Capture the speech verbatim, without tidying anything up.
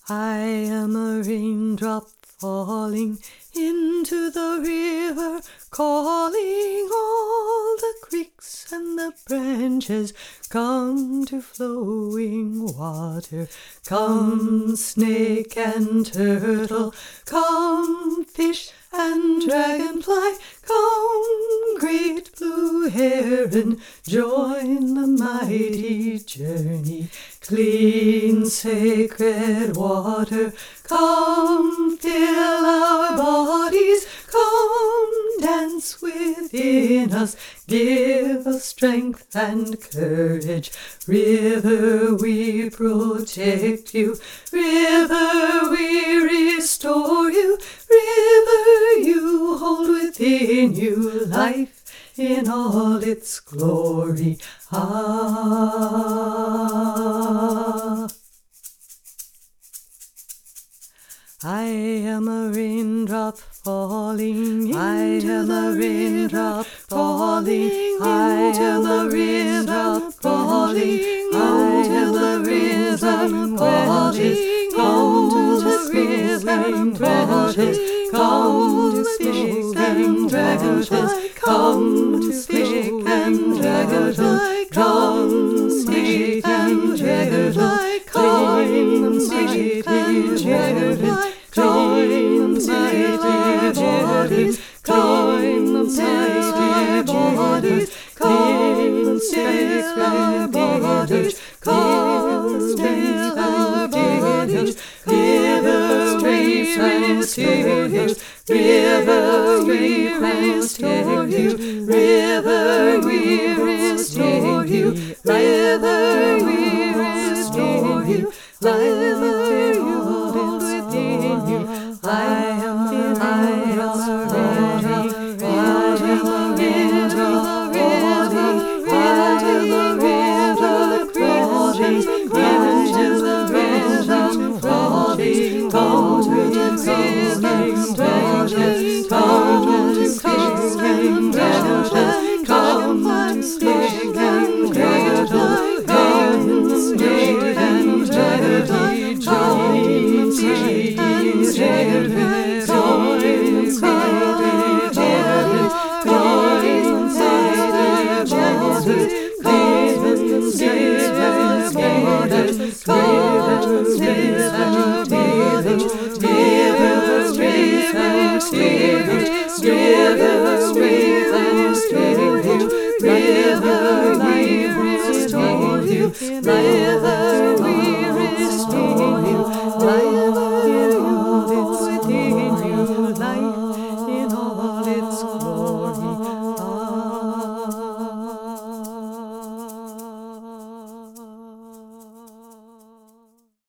I am a raindrop falling into the river, calling all the creeks and the branches. Come to flowing water, come snake and turtle, come fish and dragonfly, come great blue heron, join the mighty journey. Clean sacred water, come fill our bodies, come dance within us, give us strength and courage. River, we protect you, river, we restore you, river, you hold within you life in all its glory. Ah. I am a raindrop falling into I am a raindrop falling I am a raindrop falling I am a raindrop falling come to the river branches, come to fish and dragonfly, come to fish and dragonfly, come snake and dragonfly, come snake and dragonfly. Join the mighty bodies, join the mighty bodies, come the sacred bodies, come the sacred bodies, river we restore you, river we restore you, river we restore you, river we restore you, river you hold within you. I am a I am a raindrop, I am a raindrop, I am a raindrop, falling into the raindrop, falling. Come to the river branches, come to fish and dragonfly, come to snake and dragonfly, come to snake and dragonfly, join snake and dragonfly, join snake and dragonfly, join snake and dragonfly, come snake and dragonfly, come snake and dragonfly, rivers, rivers, rivers, rivers, rivers, rivers, river, we restore you, river.